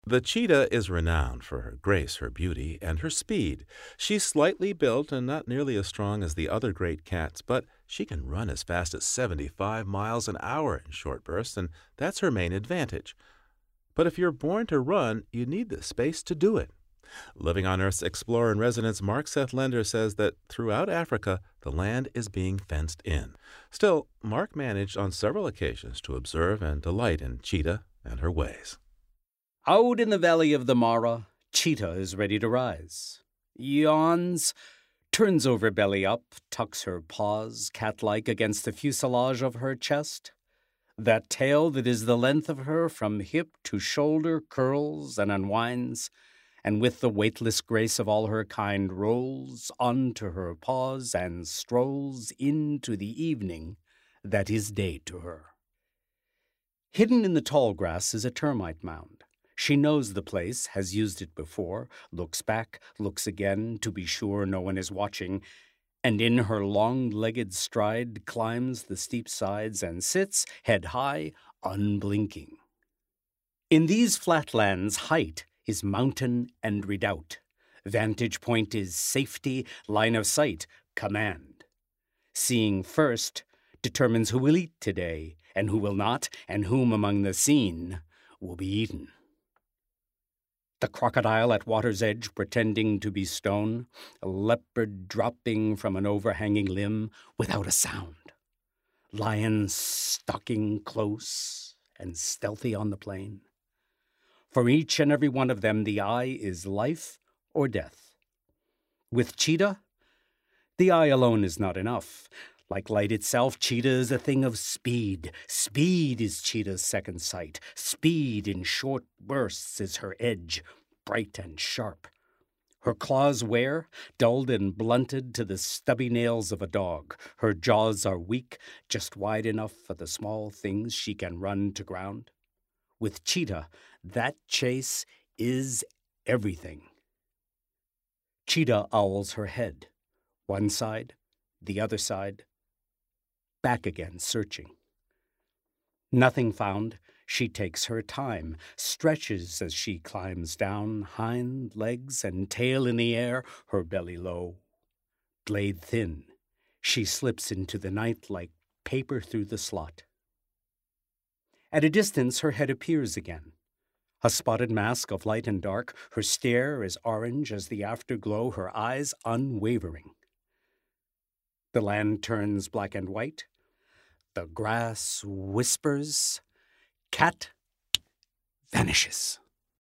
The cheetah is renowned for her grace, her beauty, and her speed. She's slightly built and not nearly as strong as the other great cats, but she can run as fast as 75 miles an hour in short bursts, and that's her main advantage. But if you're born to run, you need the space to do it. Living on Earth's explorer in residence, Mark Seth Lender says that throughout Africa, the land is being fenced in. Still, Mark managed on several occasions to observe and delight in Cheetah and her ways. Out in the valley of the Mara, Cheetah is ready to rise. Yawns, turns over belly up, tucks her paws cat-like against the fuselage of her chest. That tail that is the length of her from hip to shoulder curls and unwinds, and with the weightless grace of all her kind rolls onto her paws and strolls into the evening that is day to her. Hidden in the tall grass is a termite mound. She knows the place, has used it before, looks back, looks again, to be sure no one is watching, and in her long-legged stride climbs the steep sides and sits, head high, unblinking. In these flatlands, height is mountain and redoubt. Vantage point is safety, line of sight, command. Seeing first determines who will eat today, and who will not, and whom among the seen will be eaten. The crocodile at water's edge pretending to be stone, a leopard dropping from an overhanging limb without a sound, lion stalking close and stealthy on the plain. For each and every one of them, the eye is life or death. With Cheetah, the eye alone is not enough. Like light itself, Cheetah is a thing of speed. Speed is Cheetah's second sight. Speed in short bursts is her edge, bright and sharp. Her claws wear, dulled and blunted to the stubby nails of a dog. Her jaws are weak, just wide enough for the small things she can run to ground. With Cheetah, that chase is everything. Cheetah owls her head, one side, the other side, back again searching. Nothing found, she takes her time, stretches as she climbs down, hind legs and tail in the air, her belly low. Blade thin, she slips into the night like paper through the slot. At a distance, her head appears again. A spotted mask of light and dark, her stare as orange as the afterglow, her eyes unwavering. The land turns black and white. The grass whispers. Cat vanishes.